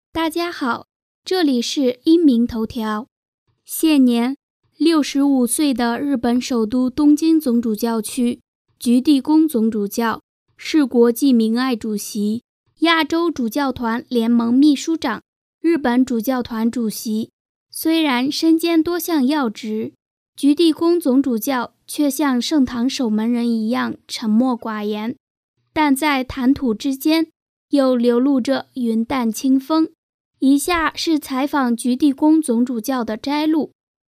大家好，这里是英明头条。现年65岁的日本首都东京总主教区菊地宫总主教是国际明爱主席、亚洲主教团联盟秘书长、日本主教团主席。虽然身兼多项要职，菊地宫总主教却像圣堂守门人一样沉默寡言，但在谈吐之间又流露着云淡清风。以下是采访菊地宫总主教的摘录。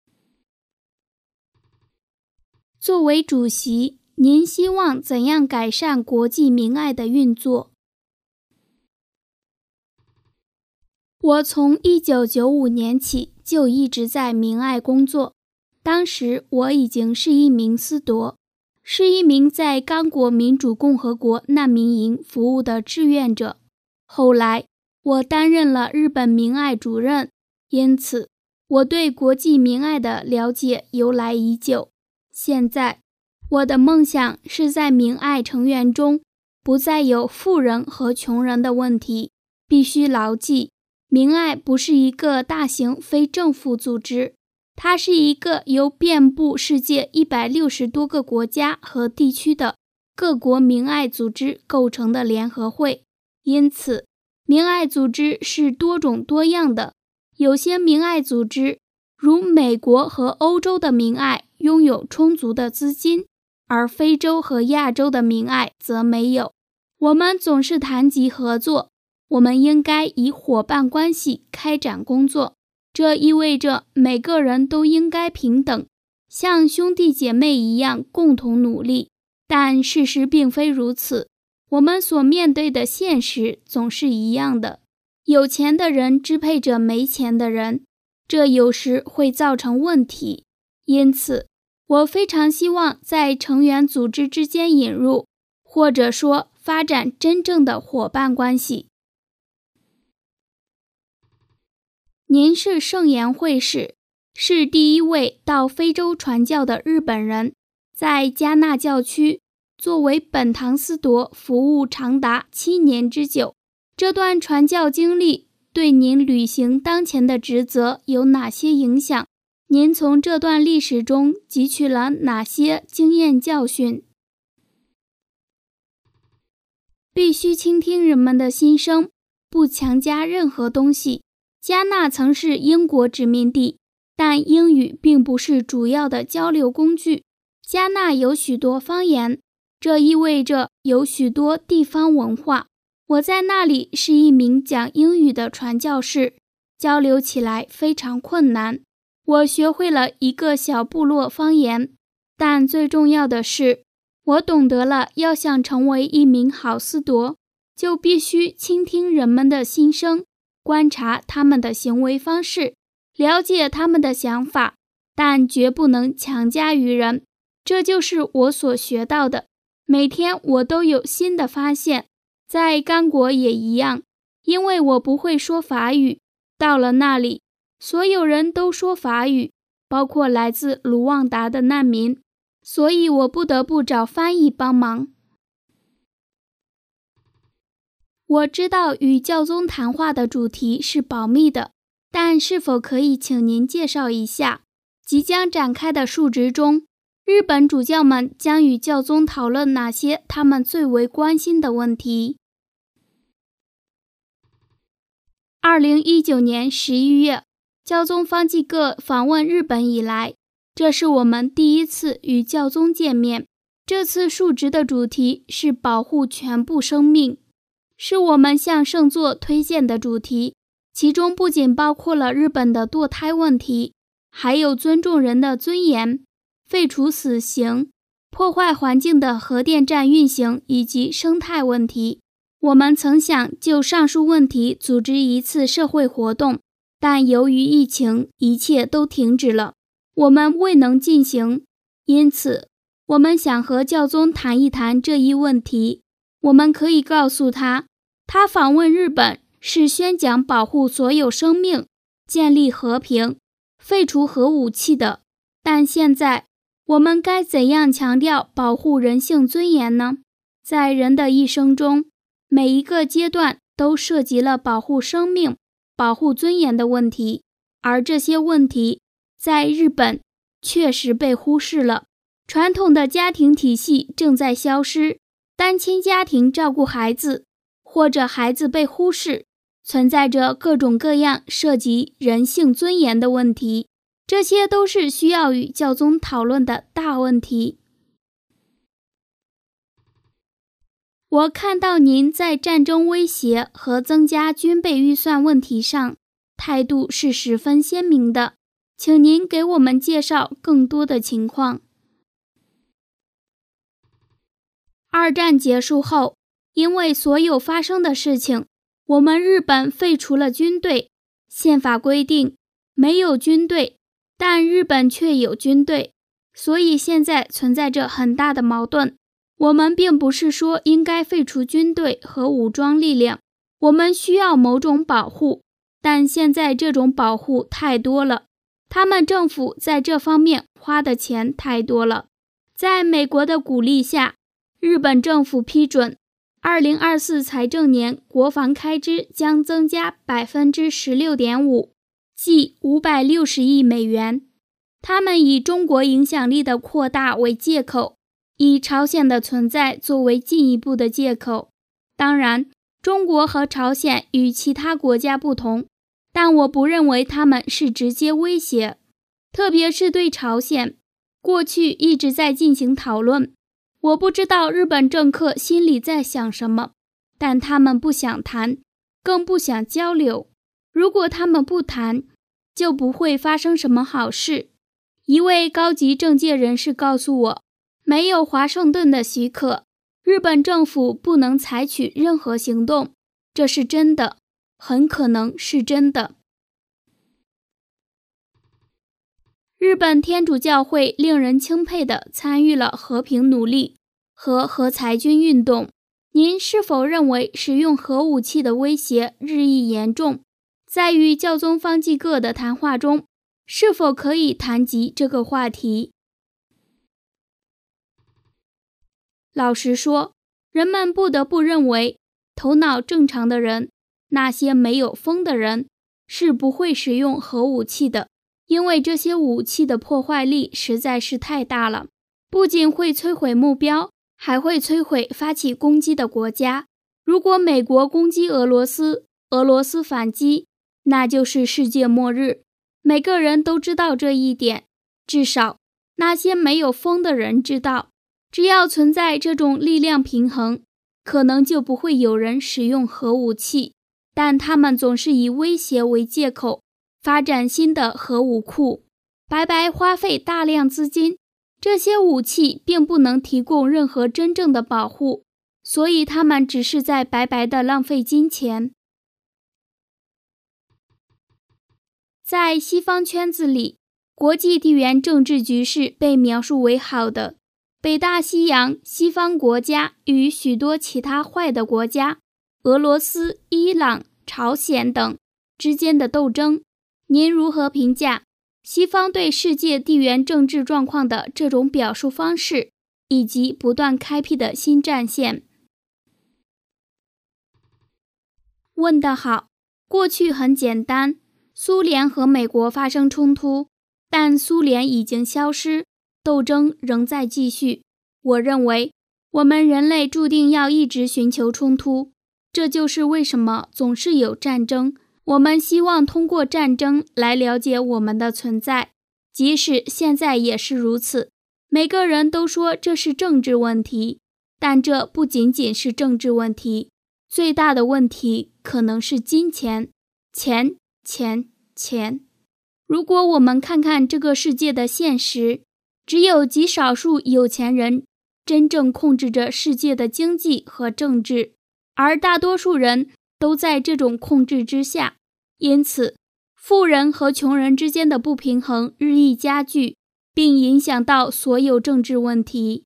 作为主席，您希望怎样改善国际明爱的运作？我从1995年起就一直在明爱工作，当时我已经是一名司铎，是一名在刚果民主共和国难民营服务的志愿者。后来我担任了日本明爱主任，因此我对国际明爱的了解由来已久。现在我的梦想是在明爱成员中不再有富人和穷人的问题。必须牢记，明爱不是一个大型非政府组织，它是一个由遍布世界160多个国家和地区的各国明爱组织构成的联合会。因此明爱组织是多种多样的，有些明爱组织，如美国和欧洲的明爱，拥有充足的资金，而非洲和亚洲的明爱则没有。我们总是谈及合作，我们应该以伙伴关系开展工作，这意味着每个人都应该平等，像兄弟姐妹一样共同努力。但事实并非如此。我们所面对的现实总是一样的，有钱的人支配着没钱的人，这有时会造成问题。因此，我非常希望在成员组织之间引入，或者说发展真正的伙伴关系。您是圣言会士，是第一位到非洲传教的日本人，在加纳教区作为本堂司铎服务长达7年之久。这段传教经历对您履行当前的职责有哪些影响？您从这段历史中汲取了哪些经验教训？必须倾听人们的心声，不强加任何东西。加纳曾是英国殖民地，但英语并不是主要的交流工具。加纳有许多方言，这意味着有许多地方文化。我在那里是一名讲英语的传教士，交流起来非常困难。我学会了一个小部落方言，但最重要的是，我懂得了要想成为一名好司铎，就必须倾听人们的心声，观察他们的行为方式，了解他们的想法，但绝不能强加于人。这就是我所学到的。每天我都有新的发现，在刚果也一样，因为我不会说法语。到了那里，所有人都说法语，包括来自卢旺达的难民，所以我不得不找翻译帮忙。我知道与教宗谈话的主题是保密的，但是否可以请您介绍一下，即将展开的述职中，日本主教们将与教宗讨论哪些他们最为关心的问题？2019年11月，教宗方济各访问日本以来，这是我们第一次与教宗见面。这次述职的主题是保护全部生命，是我们向圣座推荐的主题，其中不仅包括了日本的堕胎问题，还有尊重人的尊严、废除死刑、破坏环境的核电站运行以及生态问题。我们曾想就上述问题组织一次社会活动，但由于疫情，一切都停止了，我们未能进行。因此，我们想和教宗谈一谈这一问题。我们可以告诉他，他访问日本是宣讲保护所有生命、建立和平、废除核武器的。但现在，我们该怎样强调保护人性尊严呢？在人的一生中，每一个阶段都涉及了保护生命、 保护尊严的问题，而这些问题在日本确实被忽视了。传统的家庭体系正在消失，单亲家庭照顾孩子，或者孩子被忽视，存在着各种各样涉及人性尊严的问题，这些都是需要与教宗讨论的大问题。我看到您在战争威胁和增加军备预算问题上态度是十分鲜明的，请您给我们介绍更多的情况。二战结束后，因为所有发生的事情，我们日本废除了军队。宪法规定没有军队，但日本却有军队，所以现在存在着很大的矛盾。我们并不是说应该废除军队和武装力量，我们需要某种保护，但现在这种保护太多了，他们政府在这方面花的钱太多了。在美国的鼓励下，日本政府批准2024财政年国防开支将增加 16.5%， 即560亿美元。他们以中国影响力的扩大为借口，以朝鲜的存在作为进一步的借口。当然，中国和朝鲜与其他国家不同，但我不认为他们是直接威胁，特别是对朝鲜，过去一直在进行讨论。我不知道日本政客心里在想什么，但他们不想谈，更不想交流。如果他们不谈，就不会发生什么好事。一位高级政界人士告诉我，没有华盛顿的许可，日本政府不能采取任何行动。这是真的，很可能是真的。日本天主教会令人钦佩地参与了和平努力和核裁军运动。您是否认为使用核武器的威胁日益严重？在与教宗方济各的谈话中，是否可以谈及这个话题？老实说，人们不得不认为，头脑正常的人，那些没有疯的人，是不会使用核武器的，因为这些武器的破坏力实在是太大了，不仅会摧毁目标，还会摧毁发起攻击的国家。如果美国攻击俄罗斯，俄罗斯反击，那就是世界末日。每个人都知道这一点，至少那些没有疯的人知道。只要存在这种力量平衡，可能就不会有人使用核武器，但他们总是以威胁为借口，发展新的核武库，白白花费大量资金。这些武器并不能提供任何真正的保护，所以他们只是在白白地浪费金钱。在西方圈子里，国际地缘政治局势被描述为好的。北大西洋、西方国家与许多其他坏的国家，俄罗斯、伊朗、朝鲜等之间的斗争，您如何评价西方对世界地缘政治状况的这种表述方式，以及不断开辟的新战线？问得好，过去很简单，苏联和美国发生冲突，但苏联已经消失，斗争仍在继续。我认为，我们人类注定要一直寻求冲突，这就是为什么总是有战争。我们希望通过战争来了解我们的存在，即使现在也是如此。每个人都说这是政治问题，但这不仅仅是政治问题，最大的问题可能是金钱。钱。如果我们看看这个世界的现实，只有极少数有钱人真正控制着世界的经济和政治，而大多数人都在这种控制之下。因此，富人和穷人之间的不平衡日益加剧，并影响到所有政治问题。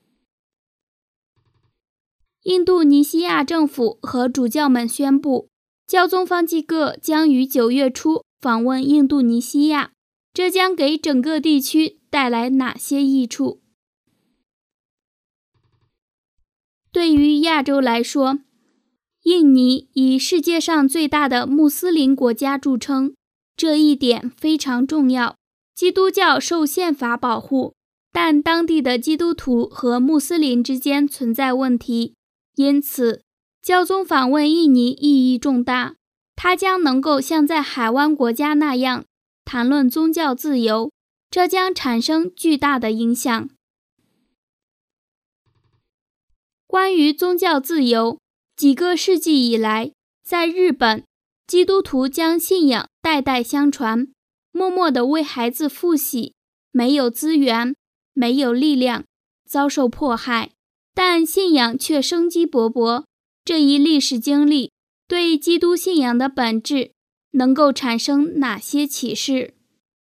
印度尼西亚政府和主教们宣布，教宗方济各将于9月初访问印度尼西亚，这将给整个地区带来哪些益处？对于亚洲来说， 印尼以世界上最大的穆斯林国家著称，这一点非常重要。基督教受宪法保护，但当地的基督徒和穆斯林之间存在问题，因此教宗访问印尼意义重大。他将能够像在海湾国家那样谈论宗教自由，这将产生巨大的影响。关于宗教自由，几个世纪以来，在日本，基督徒将信仰代代相传，默默地为孩子父洗，没有资源，没有力量，遭受迫害，但信仰却生机勃勃。这一历史经历对基督信仰的本质能够产生哪些启示？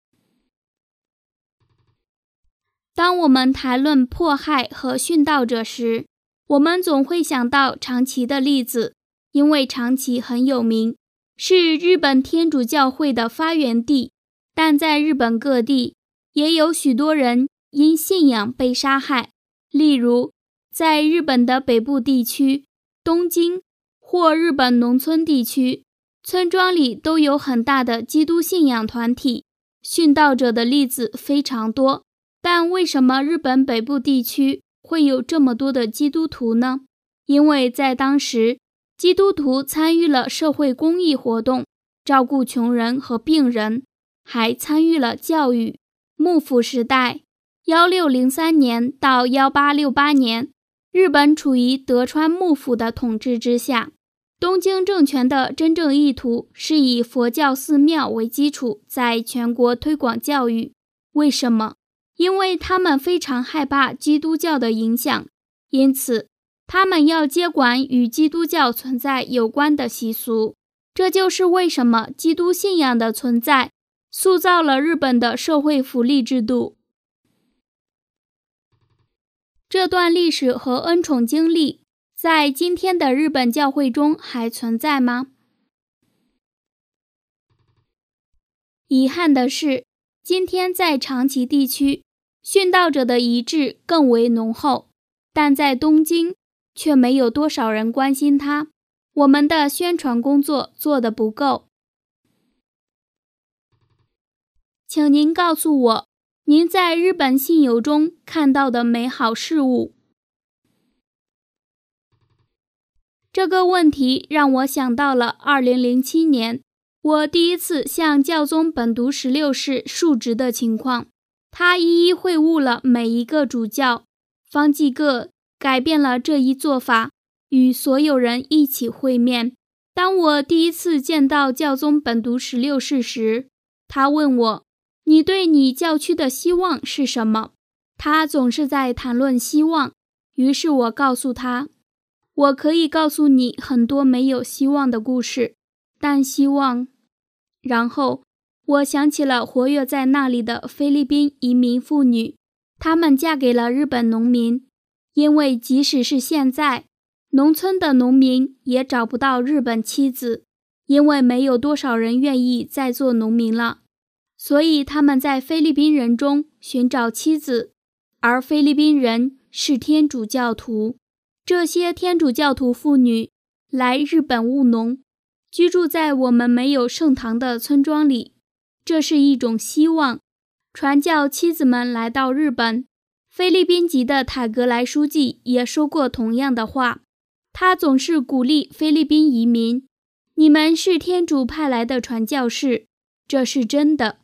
当我们谈论迫害和殉道者时，我们总会想到长崎的例子，因为长崎很有名，是日本天主教会的发源地，但在日本各地也有许多人因信仰被杀害。例如，在日本的北部地区、东京或日本农村地区，村庄里都有很大的基督信仰团体，殉道者的例子非常多。但为什么日本北部地区会有这么多的基督徒呢？因为在当时，基督徒参与了社会公益活动，照顾穷人和病人，还参与了教育。幕府时代1603年到1868年，日本处于德川幕府的统治之下。东京政权的真正意图是以佛教寺庙为基础，在全国推广教育。为什么？因为他们非常害怕基督教的影响，因此他们要接管与基督教存在有关的习俗。这就是为什么基督信仰的存在塑造了日本的社会福利制度。这段历史和恩宠经历在今天的日本教会中还存在吗？遗憾的是，今天在长崎地区，殉道者的遗志更为浓厚，但在东京却没有多少人关心它。我们的宣传工作做得不够。请您告诉我，您在日本信友中看到的美好事物。这个问题让我想到了2007年，我第一次向教宗本笃16世述职的情况。他一一会晤了每一个主教，方济各改变了这一做法，与所有人一起会面。当我第一次见到教宗本笃16世时，他问我，你对你教区的希望是什么？他总是在谈论希望，于是我告诉他，我可以告诉你很多没有希望的故事，但希望……然后我想起了活跃在那里的菲律宾移民妇女，她们嫁给了日本农民，因为即使是现在，农村的农民也找不到日本妻子，因为没有多少人愿意再做农民了，所以他们在菲律宾人中寻找妻子，而菲律宾人是天主教徒。这些天主教徒妇女来日本务农，居住在我们没有圣堂的村庄里，这是一种希望。传教妻子们来到日本，菲律宾籍的塔格莱书记也说过同样的话，他总是鼓励菲律宾移民，你们是天主派来的传教士，这是真的。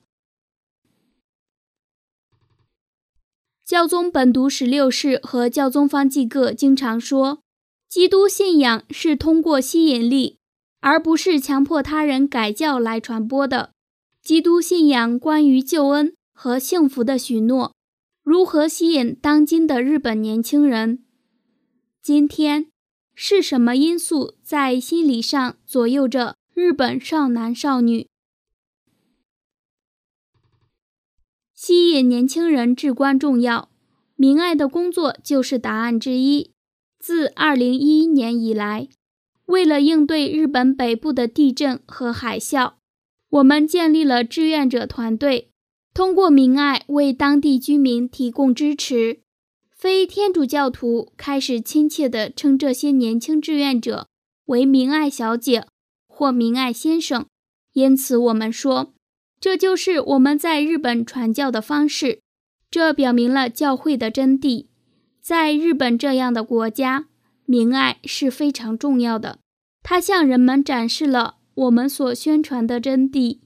教宗本笃16世和教宗方济各经常说，基督信仰是通过吸引力，而不是强迫他人改教来传播的。基督信仰关于救恩和幸福的许诺，如何吸引当今的日本年轻人？今天是什么因素在心理上左右着日本少男少女？吸引年轻人至关重要，明爱的工作就是答案之一。自2011年以来，为了应对日本北部的地震和海啸，我们建立了志愿者团队，通过明爱为当地居民提供支持。非天主教徒开始亲切地称这些年轻志愿者为明爱小姐或明爱先生。因此我们说，这就是我们在日本传教的方式。这表明了教会的真谛。在日本这样的国家，明爱是非常重要的。它向人们展示了我们所宣传的真谛。